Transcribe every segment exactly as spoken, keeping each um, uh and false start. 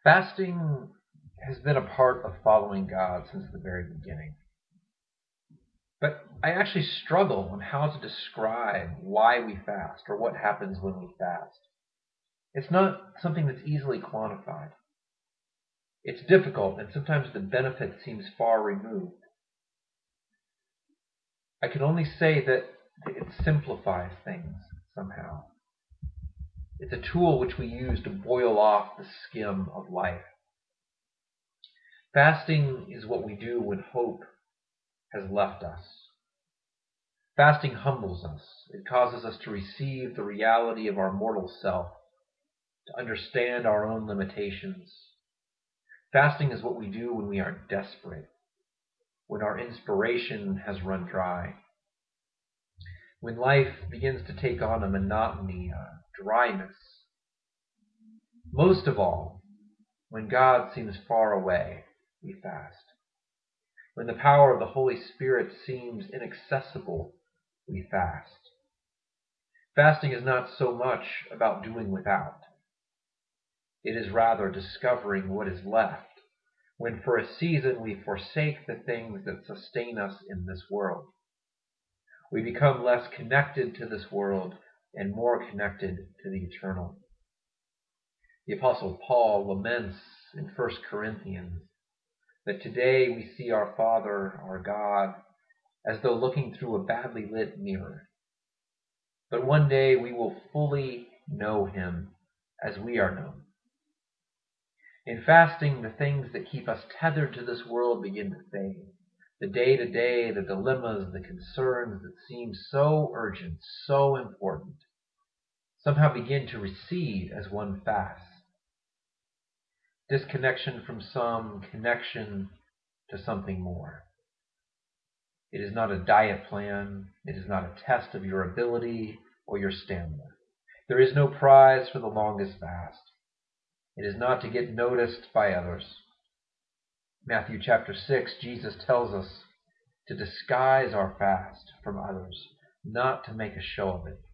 Fasting has been a part of following God since the very beginning. But I actually struggle on how to describe why we fast or what happens when we fast. It's not something that's easily quantified. It's difficult, and sometimes the benefit seems far removed. I can only say that it simplifies things somehow. It's a tool which we use to boil off the skim of life. Fasting is what we do when hope has left us. Fasting humbles us. It causes us to receive the reality of our mortal self, to understand our own limitations. Fasting is what we do when we are desperate, when our inspiration has run dry, when life begins to take on a monotony, a dryness. Most of all, when God seems far away, we fast. When the power of the Holy Spirit seems inaccessible, we fast. Fasting is not so much about doing without. It is rather discovering what is left when for a season we forsake the things that sustain us in this world. We become less connected to this world and more connected to the eternal. The Apostle Paul laments in First Corinthians that today we see our Father, our God, as though looking through a badly lit mirror. But one day we will fully know him as we are known. In fasting, the things that keep us tethered to this world begin to fade. The day-to-day, the dilemmas, the concerns that seem so urgent, so important, somehow begin to recede as one fasts. Disconnection from some, connection to something more. It is not a diet plan. It is not a test of your ability or your stamina. There is no prize for the longest fast. It is not to get noticed by others. Matthew chapter six, Jesus tells us to disguise our fast from others, not to make a show of it.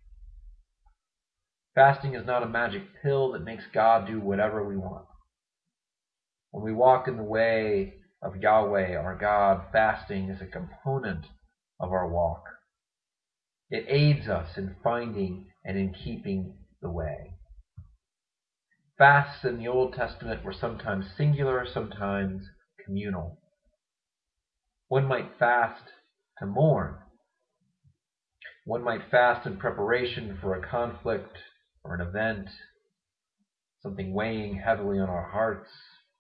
Fasting is not a magic pill that makes God do whatever we want. When we walk in the way of Yahweh, our God, fasting is a component of our walk. It aids us in finding and in keeping the way. Fasts in the Old Testament were sometimes singular, sometimes communal. One might fast to mourn. One might fast in preparation for a conflict or an event, something weighing heavily on our hearts.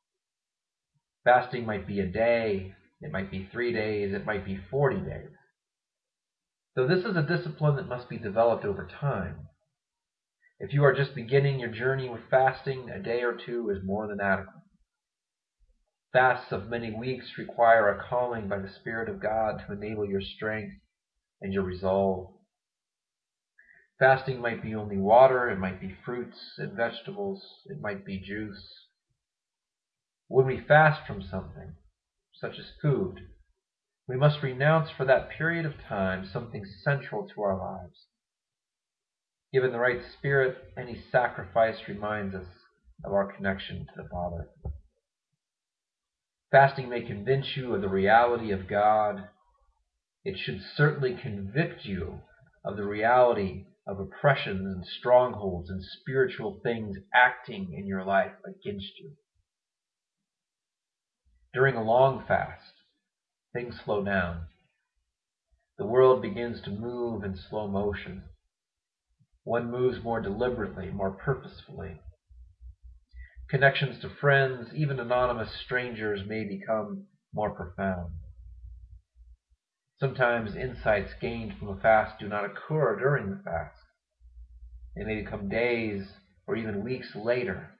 Fasting might be a day, it might be three days, it might be forty days. Though this is a discipline that must be developed over time. If you are just beginning your journey with fasting, a day or two is more than adequate. Fasts of many weeks require a calling by the Spirit of God to enable your strength and your resolve. Fasting might be only water, it might be fruits and vegetables, it might be juice. When we fast from something, such as food, we must renounce for that period of time something central to our lives. Given the right spirit, any sacrifice reminds us of our connection to the Father. Fasting may convince you of the reality of God. It should certainly convict you of the reality of oppressions and strongholds and spiritual things acting in your life against you. During a long fast, things slow down. The world begins to move in slow motion. One moves more deliberately, more purposefully. Connections to friends, even anonymous strangers, may become more profound. Sometimes insights gained from a fast do not occur during the fast. They may come days or even weeks later.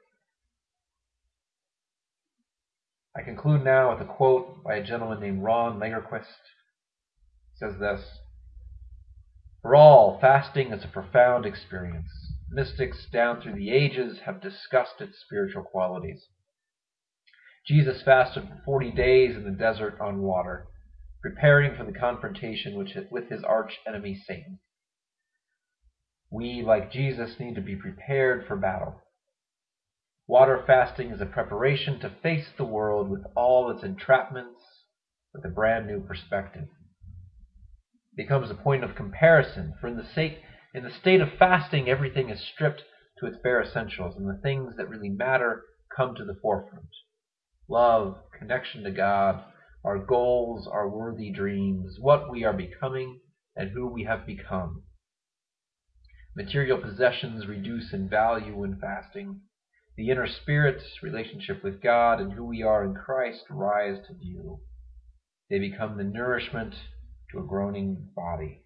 I conclude now with a quote by a gentleman named Ron Lagerquist. He says this: "For all, fasting is a profound experience. Mystics down through the ages have discussed its spiritual qualities. Jesus fasted for forty days in the desert on water, preparing for the confrontation with his arch enemy Satan. We, like Jesus, need to be prepared for battle. Water fasting is a preparation to face the world with all its entrapments with a brand new perspective. It becomes a point of comparison, for in the sake in the state of fasting, everything is stripped to its bare essentials, and the things that really matter come to the forefront. Love, connection to God, our goals, our worthy dreams, what we are becoming, and who we have become. Material possessions reduce in value in fasting. The inner spirit, relationship with God, and who we are in Christ rise to view. They become the nourishment to a groaning body.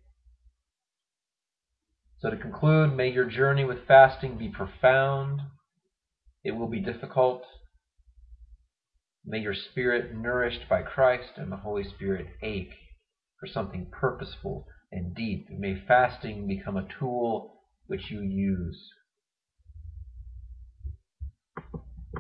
So to conclude, may your journey with fasting be profound. It will be difficult. May your spirit, nourished by Christ and the Holy Spirit, ache for something purposeful and deep. May fasting become a tool which you use